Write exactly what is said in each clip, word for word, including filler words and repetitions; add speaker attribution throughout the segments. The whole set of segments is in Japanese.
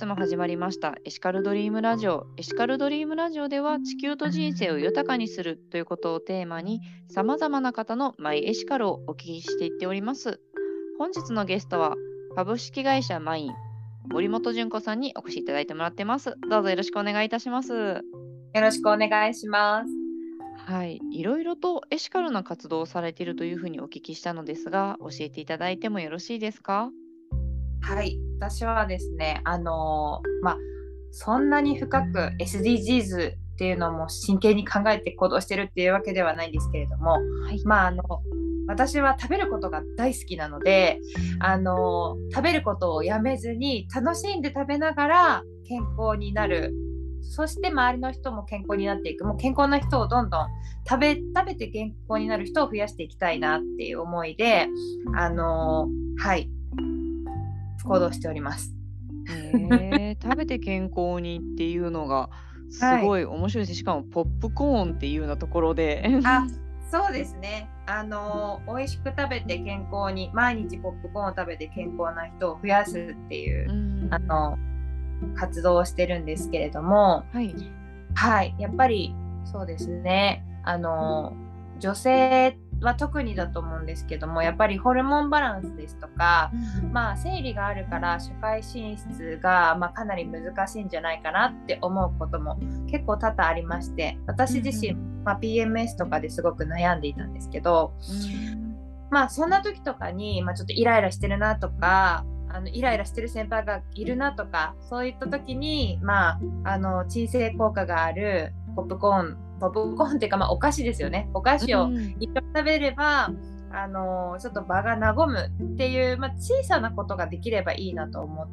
Speaker 1: 月も始まりましたエシカルドリームラジオ。エシカルドリームラジオでは地球と人生を豊かにするということをテーマにさまざまな方のマイエシカルをお聞きしていっております。本日のゲストは株式会社マイン森本純子さんにお越しいただいてもらってます。どうぞよろしくお願いいたします。
Speaker 2: よろしくお願いします。
Speaker 1: はい、いろいろとエシカルな活動をされているというふうにお聞きしたのですが、教えていただいてもよろしいですか？
Speaker 2: はい、私はですね、あのー、まあそんなに深く エスディージーズ っていうのも真剣に考えて行動してるっていうわけではないんですけれども、
Speaker 1: はい、
Speaker 2: まああの私は食べることが大好きなので、あのー、食べることをやめずに楽しんで食べながら健康になる。そして周りの人も健康になっていく。もう健康な人をどんどん食べ食べて健康になる人を増やしていきたいなっていう思いで、あのー、はい行動しております。
Speaker 1: えー、食べて健康にっていうのがすごい面白いです。しかもポップコーンっていうようなところで
Speaker 2: あ、そうですね。あのー、美味しく食べて健康に、毎日ポップコーンを食べて健康な人を増やすっていう、うん、あの活動をしてるんですけれども、
Speaker 1: はい、
Speaker 2: はい、やっぱりそうですね。あの女性は特にだと思うんですけども、やっぱりホルモンバランスですとか、うん、まあ生理があるから社会進出が、まあ、かなり難しいんじゃないかなって思うことも結構多々ありまして、私自身、うんまあ、ピーエムエス とかですごく悩んでいたんですけど、うん、まあそんな時とかに、まあ、ちょっとイライラしてるなとか、あのイライラしてる先輩がいるなとか、そういった時に、まあ、あの鎮静効果があるポップコーンポップコーンっていうか、まあ、お菓子ですよね。お菓子を一緒に食べれば、うん、あのちょっと場が和むっていう、まあ、小さなことができればいいなと思って、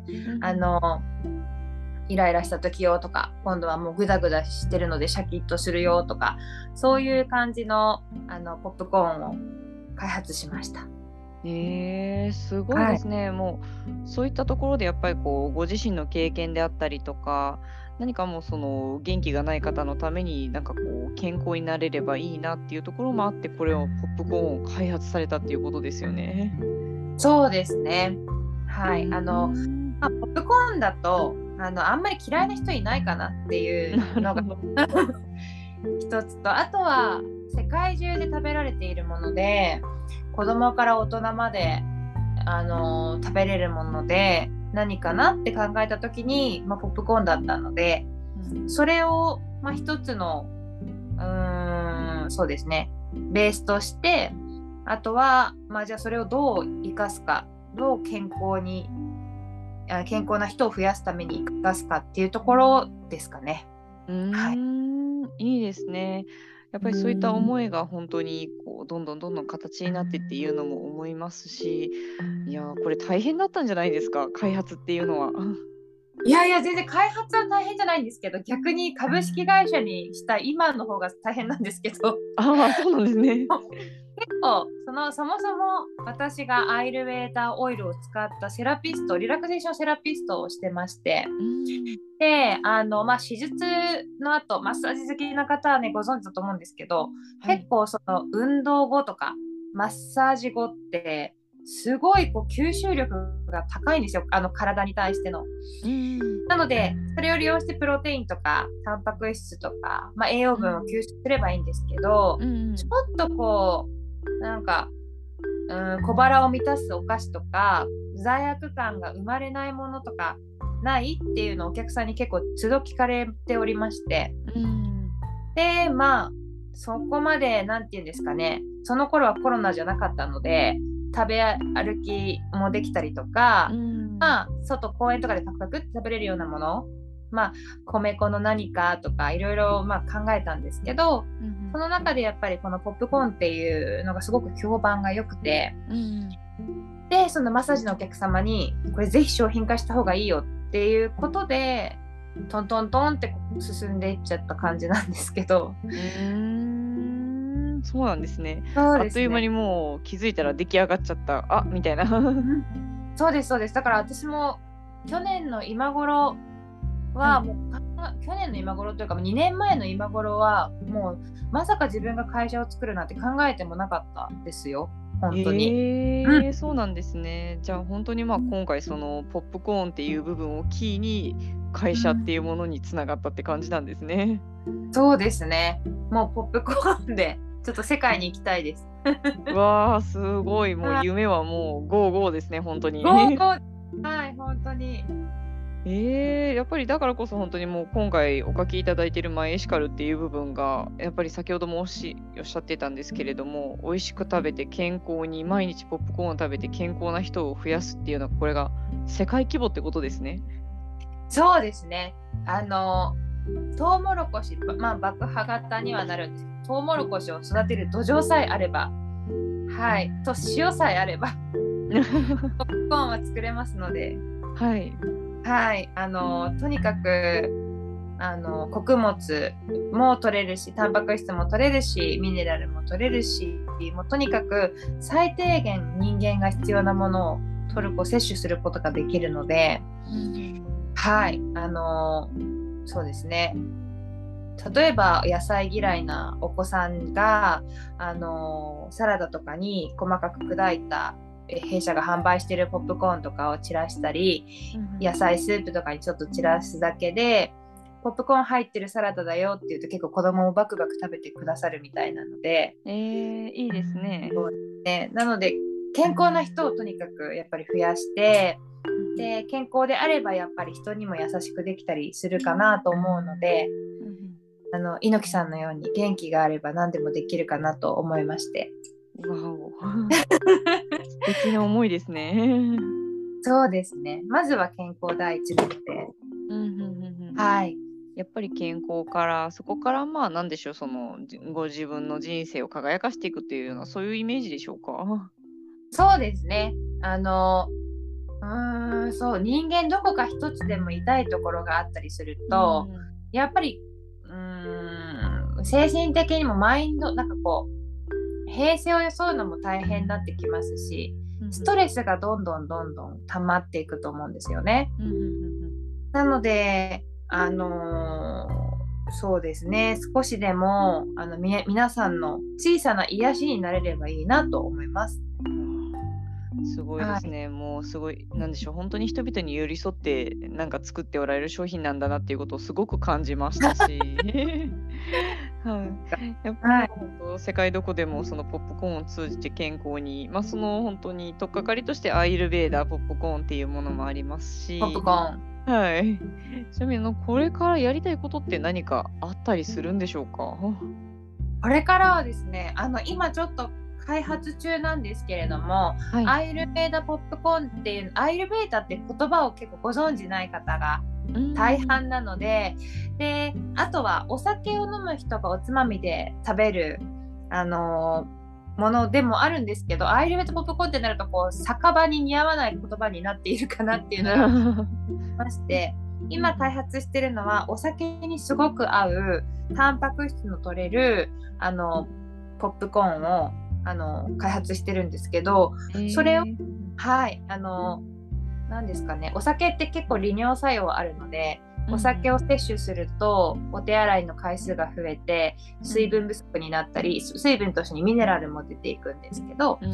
Speaker 2: うん、あのイライラした時よとか、今度はもうグダグダしてるのでシャキッとするよとか、そういう感じの、あのポップコーンを開発しました。
Speaker 1: えー、すごいですね、はい、もうそういったところでやっぱりこうご自身の経験であったりとか、何かもうその元気がない方のためになんかこう健康になれればいいなっていうところもあって、これをポップコーンを開発されたっていうことですよね。
Speaker 2: そうですね。はい、あの、まあ、ポップコーンだとあのあんまり嫌いな人いないかなっていうのが一つと、あとは世界中で食べられているもので、子供から大人まであの食べれるもので何かなって考えた時に、まあ、ポップコーンだったので、それを、まあ、一つのうーんそうですねベースとして、あとは、まあ、じゃあそれをどう生かすか、どう健康に健康な人を増やすために生かすかっていうところですかね。
Speaker 1: うーん、はい、いいですね。やっぱりそういった思いが本当にこうどんどんどんどん形になってっていうのも思いますし、いやこれ大変だったんじゃないですか、開発っていうのは。
Speaker 2: いやいや全然開発は大変じゃないんですけど、逆に株式会社にした今の方が大変なんですけど。
Speaker 1: ああ、そうなんですね。
Speaker 2: 結構そのそもそも私がアイルウェーダーオイルを使ったセラピスト、リラクゼーションセラピストをしてまして、うん、であの、まあ、手術の後マッサージ好きな方はねご存知だと思うんですけど、はい、結構その運動後とかマッサージ後ってすごいこう吸収力が高いんですよ、あの体に対しての。うん、なのでそれを利用してプロテインとかタンパク質とか、まあ、栄養分を吸収すればいいんですけど、うん、ちょっとこうなんか、うん、小腹を満たすお菓子とか罪悪感が生まれないものとかないっていうのをお客さんに結構都度聞かれておりまして、うん、でまあそこまでなんて言うんですかね、その頃はコロナじゃなかったので食べ歩きもできたりとか、うん、まあ外公園とかでパクパクって食べれるようなもの、まあ米粉の何かとかいろいろまあ考えたんですけど、うん、その中でやっぱりこのポップコーンっていうのがすごく評判が良くて、うん、でそのマッサージのお客様にこれぜひ商品化した方がいいよっていうことでトントントンって進んでいっちゃった感じなんですけど。
Speaker 1: うーん、そうなんですね。そうですね。あっという間にもう気づいたら出来上がっちゃったあみたいな。
Speaker 2: そうですそうです。だから私も去年の今頃はもう、はい、去年の今頃というかにねんまえの今頃はもうまさか自分が会社を作るなんて考えてもなかったですよ。 本当に。
Speaker 1: えー、
Speaker 2: うん、
Speaker 1: そうなんですね。じゃあ本当にまあ今回そのポップコーンっていう部分をキーに会社っていうものにつながったって感じなんですね。
Speaker 2: そうですね。もうポップコーンでちょっと世界に行きたいです。
Speaker 1: わあ、すごい。もう
Speaker 2: はい、
Speaker 1: 夢はもうゴーゴーですね、本当に。
Speaker 2: ゴーゴー、はい、本当に。
Speaker 1: えー、やっぱりだからこそ本当にもう今回お書きいただいているマイエシカルっていう部分がやっぱり先ほどもおっし、おっしゃってたんですけれども、美味しく食べて健康に毎日ポップコーンを食べて健康な人を増やすっていうのはこれが世界規模ってことですね。
Speaker 2: そうですね。あの、トウモロコシ、まあ、爆破型にはなるんですけど、トウモロコシを育てる土壌さえあれば、はい、と塩さえあれば、ポップコーンは作れますので、
Speaker 1: はい。
Speaker 2: はい、あの、とにかく、あの、穀物も取れるし、タンパク質も取れるし、ミネラルも取れるし、もうとにかく最低限人間が必要なものを取る、摂取することができるので、
Speaker 1: うん、
Speaker 2: はい、あの、そうですね。例えば野菜嫌いなお子さんがあのサラダとかに細かく砕いた弊社が販売しているポップコーンとかを散らしたり、
Speaker 1: うん、
Speaker 2: 野菜スープとかにちょっと散らすだけでポップコーン入ってるサラダだよって言うと結構子供もバクバク食べてくださるみたいなので、
Speaker 1: えー、いいですね。
Speaker 2: そうですね。なので健康な人をとにかくやっぱり増やして、で健康であればやっぱり人にも優しくできたりするかなと思うので、
Speaker 1: うん、
Speaker 2: あの猪木さんのように元気があれば何でもできるかなと思いまして。
Speaker 1: わお。素敵な思いですね。
Speaker 2: そうですね。まずは健康第一なので、
Speaker 1: うん、うん、うんうん。
Speaker 2: はい。
Speaker 1: やっぱり健康からそこからまあ何でしょう、そのご自分の人生を輝かしていくっていうようなそういうイメージでしょうか。
Speaker 2: そうですね。あのうーんそう人間どこか一つでも痛いところがあったりすると、
Speaker 1: うん、
Speaker 2: やっぱりうーん精神的にもマインドなんかこう平静を装うのも大変になってきますし、ストレスがどんどんどんどん溜まっていくと思うんですよね。
Speaker 1: うん、うんうん
Speaker 2: なので、あのーそうですね、少しでもあのみ皆さんの小さな癒しになれればいいなと思います。
Speaker 1: うん、すごいで
Speaker 2: はい、
Speaker 1: すね。もうすごい、なんでしょう、本当に人々に寄り添ってなんか作っておられる商品なんだなっていうことをすごく感じましたし、はい、やっぱりもう
Speaker 2: はい、
Speaker 1: 本当世界どこでもそのポップコーンを通じて健康に、まあ、その本当に取っかかりとしてアイルベーダーポップコーンっていうものもあります
Speaker 2: ポップ
Speaker 1: し、
Speaker 2: コーン。
Speaker 1: はい。ちなみにあのこれからやりたいことって何かあったりするんでしょうか？
Speaker 2: これからはですね、あの今ちょっと開発中なんですけれども、
Speaker 1: はい。
Speaker 2: アイルベーダポップコーンっていう、アイルベーダって言葉を結構ご存じない方が
Speaker 1: うー
Speaker 2: 大
Speaker 1: ん。
Speaker 2: 半なので、で、あとはお酒を飲む人がおつまみで食べる、あのーものでもあるんですけど、アイルベーダポップコーンってなるとこう酒場に似合わない言葉になっているかなっていうのがまして今開発してるのはお酒にすごく合うタンパク質の取れるあのポップコーンをあの開発してるんですけど、
Speaker 1: え
Speaker 2: それを
Speaker 1: ー、
Speaker 2: はいあの何ですかね、お酒って結構利尿作用あるので、お
Speaker 1: うん
Speaker 2: 酒を摂取するとお手洗いの回数が増えて水分不足になったり、水分としてにミネラルも出ていくんですけど、
Speaker 1: うん、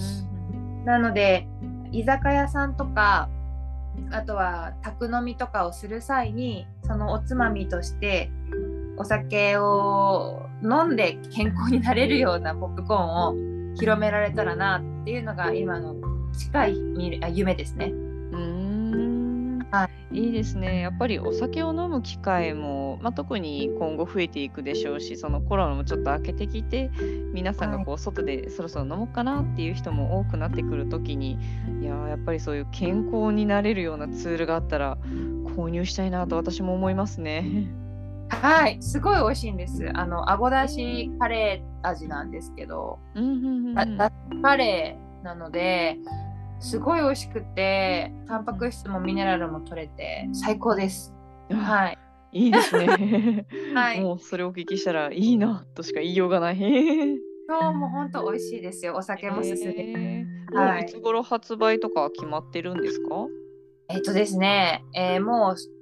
Speaker 2: なので居酒屋さんとかあとは宅飲みとかをする際にそのおつまみとしてお酒を飲んで健康になれるようなポップコーンを広められたらなっていうのが今の近い夢ですね。
Speaker 1: うーん、
Speaker 2: はい、
Speaker 1: いいですね。やっぱりお酒を飲む機会も、まあ、特に今後増えていくでしょうし、そのコロナもちょっと明けてきて、皆さんが
Speaker 2: はい、
Speaker 1: こう外でそろそろ飲もうかなっていう人も多くなってくるときに、いやーやっぱりそういう健康になれるようなツールがあったら購入したいなと私も思いますね。
Speaker 2: はい、すごい美味しいんです。あのあごだしカレー味なんですけど、
Speaker 1: うんうんうんうん。
Speaker 2: だだしカレーなのですごい美味しくてタンパク質もミネラルも取れて最高です。
Speaker 1: あ、
Speaker 2: はい、
Speaker 1: いいですね。
Speaker 2: はい、
Speaker 1: もうそれをお聞きしたらいいなとしか言いようがない。
Speaker 2: 今日も本当美味しいですよ。お酒も進め。
Speaker 1: えー、もう
Speaker 2: はい。
Speaker 1: いつ頃発売とかは決まってるんですか？
Speaker 2: えっとですね、えーもう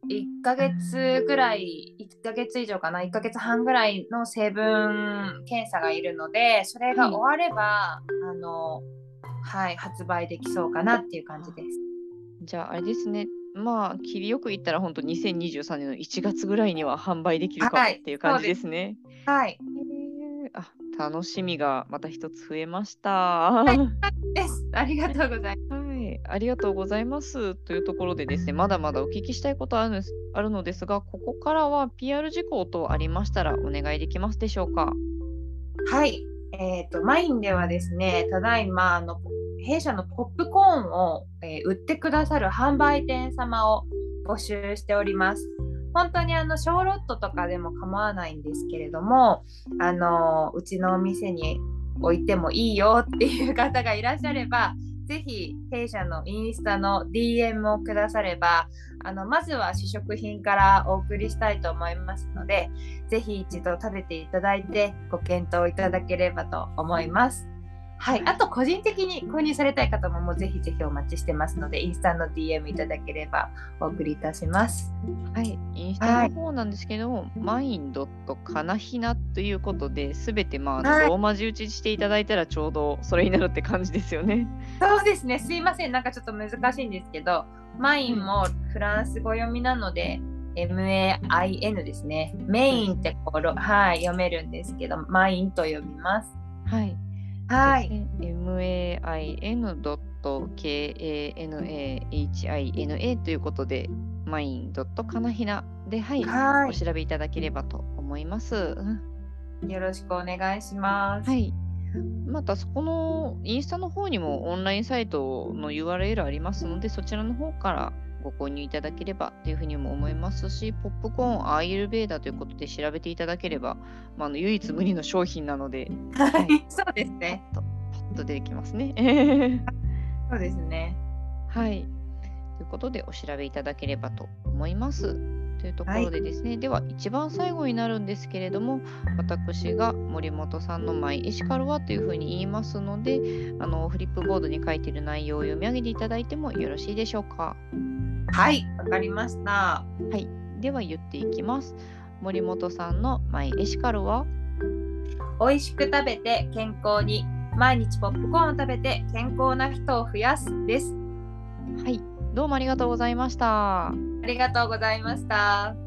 Speaker 2: いっかげつぐらい、いっかげつ以上かな、いっかげつはんぐらいの成分検査がいるので、それが終われば、はい、あの、はい、発売できそうかなっていう感じです。
Speaker 1: じゃああれですね、まあ切りよく言ったら本当にせんにじゅうさんねんのいちがつぐらいには販売できるかもっていう感じですね。
Speaker 2: はい。
Speaker 1: えー、あ、楽しみがまた一つ増えました。
Speaker 2: はい、です。ありがとうございます。
Speaker 1: はい、ありがとうございます。というところでですね、まだまだお聞きしたいことあるんです、あるのですが、ここからは ピーアール 事項等ありましたらお願いできますでしょうか。
Speaker 2: はい。えっと、マインではですね、ただいま、あの、弊社のポップコーンを、えー売ってくださる販売店様を募集しております。本当にあの小ロットとかでも構わないんですけれども、あのうちのお店に置いてもいいよっていう方がいらっしゃれば、ぜひ弊社のインスタの ディーエム をくだされば、あのまずは試食品からお送りしたいと思いますので、ぜひ一度食べていただいてご検討いただければと思います。はい、あと個人的に購入されたい方ももうぜひぜひお待ちしてますので、インスタの ディーエム いただければお送りいたします。
Speaker 1: はい、インスタの方なんですけども、はい、マインドットカナヒナということで、すべてまあ、はい、ローマ字打ちしていただいたらちょうどそれになるって感じですよね。
Speaker 2: そうですね、すいません、なんかちょっと難しいんですけど、マインもフランス語読みなので、うん、エムエーアイエヌ ですね。メインってこう、はい、読めるんですけど、マインと読みます。
Speaker 1: はい。はい。エムエーアイエヌドットケーエーエヌエーエイチアイエヌエー ということで、マインドットカナヒナで、はい、はい、お調べいただければと思います。
Speaker 2: よろしくお願いします。
Speaker 1: はい。また、そこのインスタの方にもオンラインサイトの ユーアールエル ありますので、そちらの方からご購入いただければというふうにも思いますし、ポップコーンアイルベーダということで調べていただければ、まあ、あの唯一無二の商品なので、
Speaker 2: はい、そうですね。
Speaker 1: パッと、パッと出てきますね。
Speaker 2: そうですね。
Speaker 1: はい。ということで、お調べいただければと思います。というところでですね、はい、では一番最後になるんですけれども、私が森本さんのマイエシカルはというふうに言いますので、あのフリップボードに書いている内容を読み上げていただいてもよろしいでしょうか。
Speaker 2: はい、わかりました。は
Speaker 1: い、では言っていきます。森本さんのマイエシカルは、
Speaker 2: 美味しく食べて健康に、毎日ポップコーンを食べて健康な人を増やすです。
Speaker 1: はい、どうもありがとうございました。
Speaker 2: ありがとうございました。